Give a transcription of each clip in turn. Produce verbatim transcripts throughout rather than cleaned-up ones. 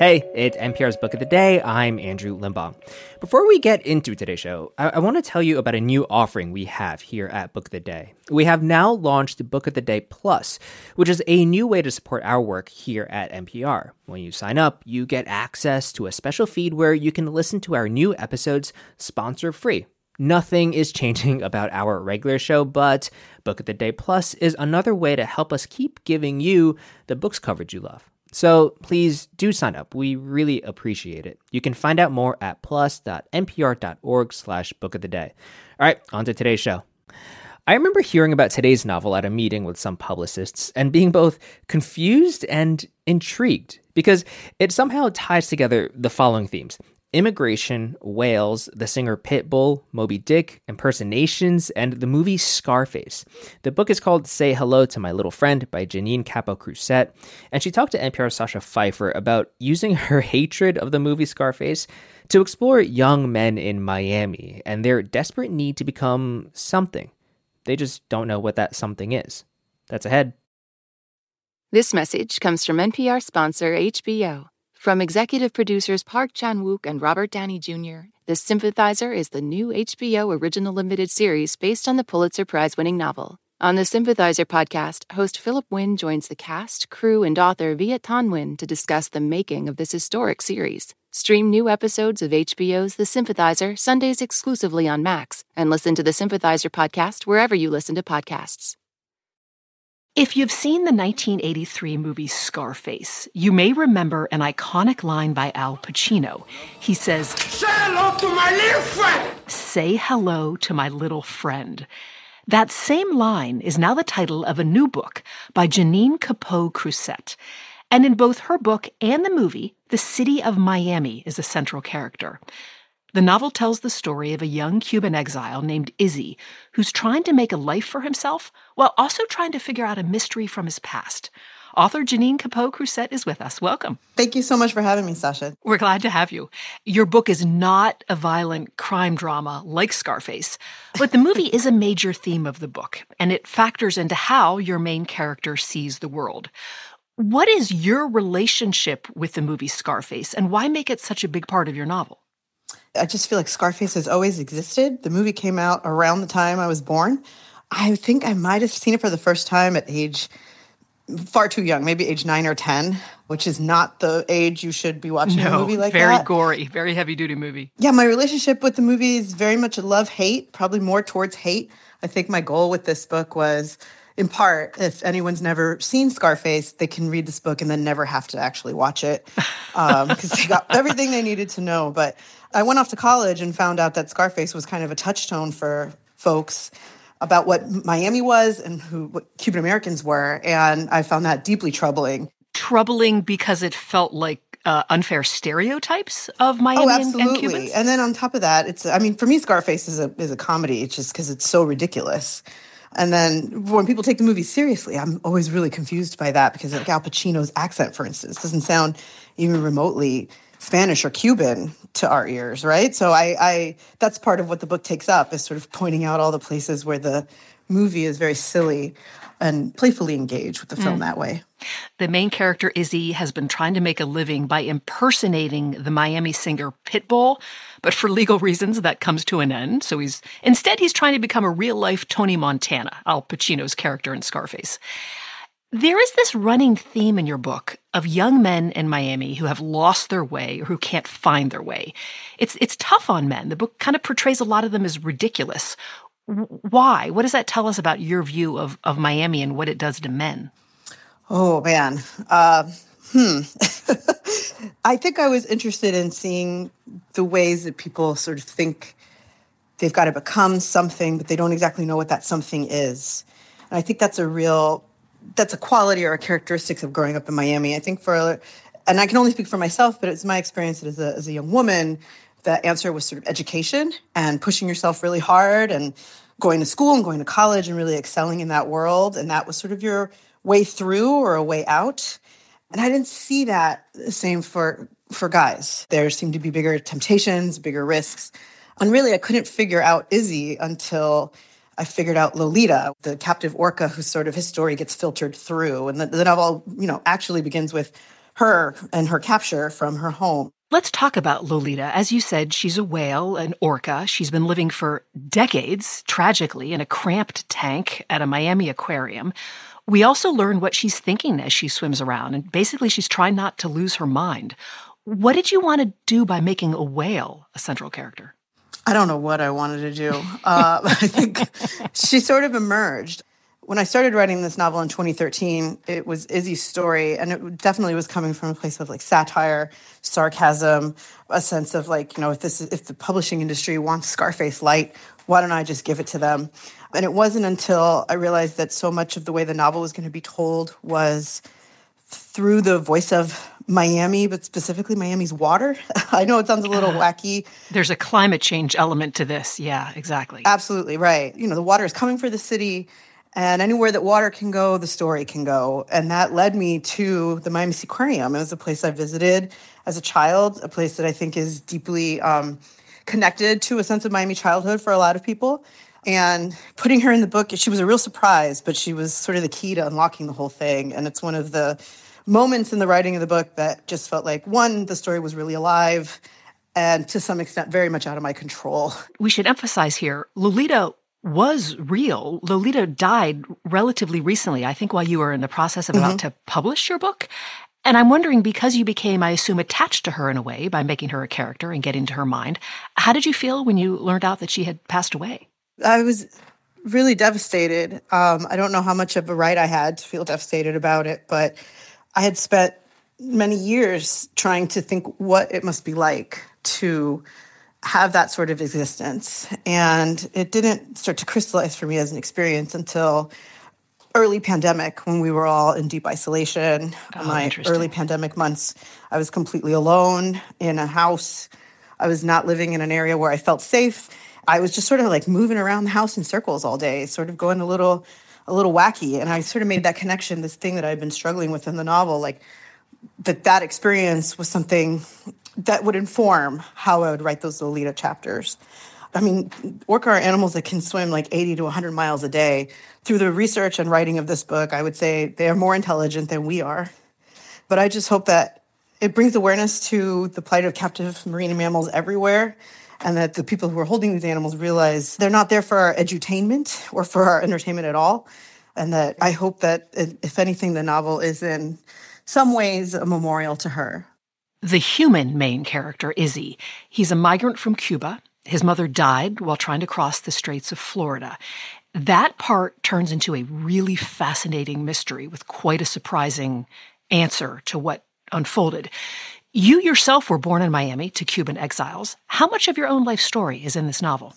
Hey, it's N P R's Book of the Day. I'm Andrew Limbaugh. Before we get into today's show, I, I want to tell you about a new offering we have here at Book of the Day. We have now launched Book of the Day Plus, which is a new way to support our work here at N P R. When you sign up, you get access to a special feed where you can listen to our new episodes sponsor-free. Nothing is changing about our regular show, but Book of the Day Plus is another way to help us keep giving you the books coverage you love. So please do sign up. We really appreciate it. You can find out more at plus.npr.org slash book of the day. All right, on to today's show. I remember hearing about today's novel at a meeting with some publicists and being both confused and intrigued because it somehow ties together the following themes: immigration, whales, the singer Pitbull, Moby Dick, impersonations, and the movie Scarface. The book is called Say Hello to My Little Friend by Jeanine Capot-Crusett, and she talked to N P R's Sasha Pfeiffer about using her hatred of the movie Scarface to explore young men in Miami and their desperate need to become something. They just don't know what that something is. That's ahead. This message comes from N P R sponsor H B O. From executive producers Park Chan-wook and Robert Downey Junior, The Sympathizer is the new H B O original limited series based on the Pulitzer Prize-winning novel. On the Sympathizer podcast, host Philip Wynn joins the cast, crew, and author Viet Thanh Nguyen to discuss the making of this historic series. Stream new episodes of H B O's The Sympathizer Sundays exclusively on Max, and listen to the Sympathizer podcast wherever you listen to podcasts. If you've seen the nineteen eighty-three movie Scarface, you may remember an iconic line by Al Pacino. He says, "Say hello to my little friend." Say hello to my little friend. That same line is now the title of a new book by Jeanine Capot-Crusett. And in both her book and the movie, the city of Miami is a central character. The novel tells the story of a young Cuban exile named Izzy, who's trying to make a life for himself while also trying to figure out a mystery from his past. Author Jeanine Capot-Crusett is with us. Welcome. Thank you so much for having me, Sasha. We're glad to have you. Your book is not a violent crime drama like Scarface, but the movie is a major theme of the book, and it factors into how your main character sees the world. What is your relationship with the movie Scarface, and why make it such a big part of your novel? I just feel like Scarface has always existed. The movie came out around the time I was born. I think I might have seen it for the first time at age far too young, maybe age nine or ten, which is not the age you should be watching no, a movie like very that. Very gory, very heavy-duty movie. Yeah, my relationship with the movie is very much a love-hate, probably more towards hate. I think my goal with this book was, in part, if anyone's never seen Scarface, they can read this book and then never have to actually watch it because um, they got everything they needed to know. But I went off to college and found out that Scarface was kind of a touchstone for folks about what Miami was and who what Cuban Americans were, and I found that deeply troubling. Troubling because it felt like uh, unfair stereotypes of Miami oh, absolutely. and, and Cubans? And then on top of that, it's I mean, for me, Scarface is a is a comedy. It's just because it's so ridiculous. And then when people take the movie seriously, I'm always really confused by that because like Al Pacino's accent, for instance, doesn't sound even remotely Spanish or Cuban to our ears, right? So I, I that's part of what the book takes up is sort of pointing out all the places where the movie is very silly and playfully engaged with the film mm. that way. The main character, Izzy, has been trying to make a living by impersonating the Miami singer Pitbull, but for legal reasons, that comes to an end. So he's instead, he's trying to become a real-life Tony Montana, Al Pacino's character in Scarface. There is this running theme in your book of young men in Miami who have lost their way or who can't find their way. It's it's tough on men. The book kind of portrays a lot of them as ridiculous. Why? What does that tell us about your view of, of Miami and what it does to men? Oh, man. Uh, hmm. I think I was interested in seeing the ways that people sort of think they've got to become something, but they don't exactly know what that something is. And I think that's a real... that's a quality or a characteristic of growing up in Miami. I think for, and I can only speak for myself, but it's my experience as a, as a young woman, the answer was sort of education and pushing yourself really hard and going to school and going to college and really excelling in that world. And that was sort of your way through or a way out. And I didn't see that the same for, for guys. There seemed to be bigger temptations, bigger risks. And really, I couldn't figure out Izzy until I figured out Lolita, the captive orca whose sort of his story gets filtered through. And the, the novel, you know, actually begins with her and her capture from her home. Let's talk about Lolita. As you said, she's a whale, an orca. She's been living for decades, tragically, in a cramped tank at a Miami aquarium. We also learn what she's thinking as she swims around, and basically she's trying not to lose her mind. What did you want to do by making a whale a central character? I don't know what I wanted to do. Uh, I think she sort of emerged. When I started writing this novel in twenty thirteen, it was Izzy's story, and it definitely was coming from a place of like satire, sarcasm, a sense of like, you know, if this is, if the publishing industry wants Scarface light, why don't I just give it to them? And it wasn't until I realized that so much of the way the novel was going to be told was through the voice of Miami, but specifically Miami's water. I know it sounds a little uh, wacky. There's a climate change element to this. Yeah, exactly. Absolutely, right. You know, the water is coming for the city, and anywhere that water can go, the story can go. And that led me to the Miami Seaquarium. It was a place I visited as a child, a place that I think is deeply um, connected to a sense of Miami childhood for a lot of people. And putting her in the book, she was a real surprise, but she was sort of the key to unlocking the whole thing. And it's one of the moments in the writing of the book that just felt like, one, the story was really alive, and to some extent, very much out of my control. We should emphasize here, Lolita was real. Lolita died relatively recently, I think while you were in the process of mm-hmm. about to publish your book. And I'm wondering, because you became, I assume, attached to her in a way by making her a character and getting to her mind, how did you feel when you learned out that she had passed away? I was really devastated. Um, I don't know how much of a right I had to feel devastated about it, but I had spent many years trying to think what it must be like to have that sort of existence. And it didn't start to crystallize for me as an experience until early pandemic, when we were all in deep isolation. Oh, my early pandemic months, I was completely alone in a house. I was not living in an area where I felt safe. I was just sort of like moving around the house in circles all day, sort of going a little a little wacky. And I sort of made that connection, this thing that I'd been struggling with in the novel, like that that experience was something that would inform how I would write those Lolita chapters. I mean, orca are animals that can swim like eighty to one hundred miles a day. Through the research and writing of this book, I would say they are more intelligent than we are. But I just hope that it brings awareness to the plight of captive marine mammals everywhere, and that the people who are holding these animals realize they're not there for our edutainment or for our entertainment at all. And that I hope that, if anything, the novel is in some ways a memorial to her. The human main character, Izzy, he's a migrant from Cuba. His mother died while trying to cross the Straits of Florida. That part turns into a really fascinating mystery with quite a surprising answer to what unfolded. You yourself were born in Miami to Cuban exiles. How much of your own life story is in this novel?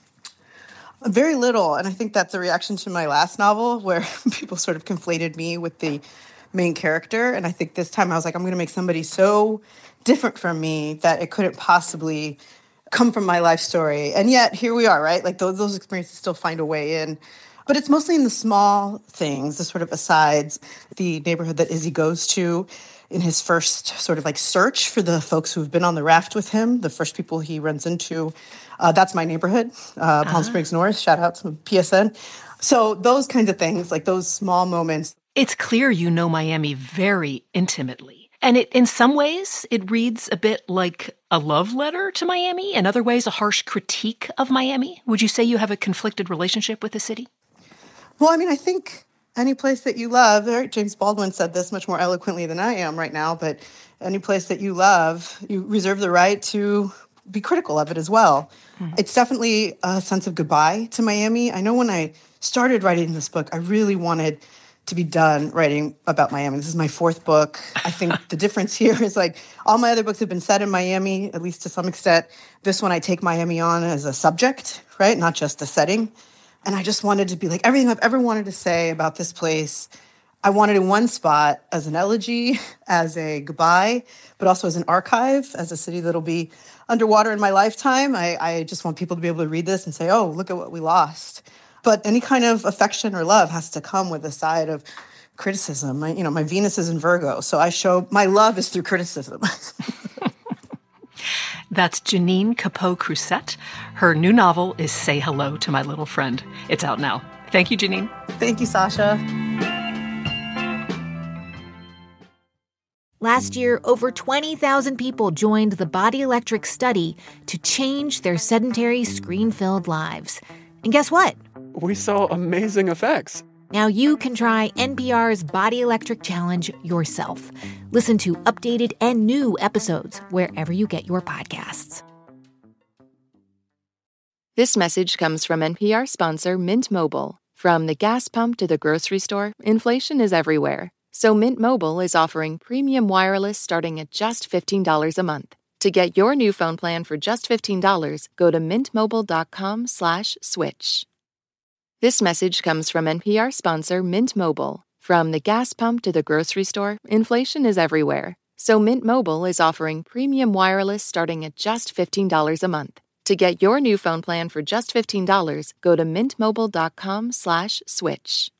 Very little, and I think that's a reaction to my last novel, where people sort of conflated me with the main character. And I think this time I was like, I'm going to make somebody so different from me that it couldn't possibly come from my life story. And yet, here we are, right? Like, those, those experiences still find a way in. But it's mostly in the small things, the sort of asides, the neighborhood that Izzy goes to in his first sort of like search for the folks who've been on the raft with him, the first people he runs into. Uh, that's my neighborhood, uh, Palm uh-huh. Springs North, shout out to P S N. So those kinds of things, like those small moments. It's clear you know Miami very intimately. And it, in some ways, it reads a bit like a love letter to Miami. In other ways, a harsh critique of Miami. Would you say you have a conflicted relationship with the city? Well, I mean, I think any place that you love, right? James Baldwin said this much more eloquently than I am right now, but any place that you love, you reserve the right to be critical of it as well. Mm-hmm. It's definitely a sense of goodbye to Miami. I know when I started writing this book, I really wanted to be done writing about Miami. This is my fourth book. I think the difference here is like all my other books have been set in Miami, at least to some extent. This one, I take Miami on as a subject, right? Not just a setting. And I just wanted to be like everything I've ever wanted to say about this place. I wanted in one spot as an elegy, as a goodbye, but also as an archive, as a city that'll be underwater in my lifetime. I, I just want people to be able to read this and say, oh, look at what we lost. But any kind of affection or love has to come with a side of criticism. My, you know, my Venus is in Virgo, so I show my love is through criticism. That's Jeanine Cappeau-Crousset. Her new novel is Say Hello to My Little Friend. It's out now. Thank you, Jeanine. Thank you, Sasha. Last year, over twenty thousand people joined the Body Electric study to change their sedentary, screen-filled lives. And guess what? We saw amazing effects. Now you can try N P R's Body Electric Challenge yourself. Listen to updated and new episodes wherever you get your podcasts. This message comes from N P R sponsor Mint Mobile. From the gas pump to the grocery store, inflation is everywhere. So Mint Mobile is offering premium wireless starting at just fifteen dollars a month. To get your new phone plan for just fifteen dollars, go to mintmobile.com slash switch. This message comes from N P R sponsor Mint Mobile. From the gas pump to the grocery store, inflation is everywhere. So Mint Mobile is offering premium wireless starting at just fifteen dollars a month. To get your new phone plan for just fifteen dollars, go to mintmobile.com slash switch.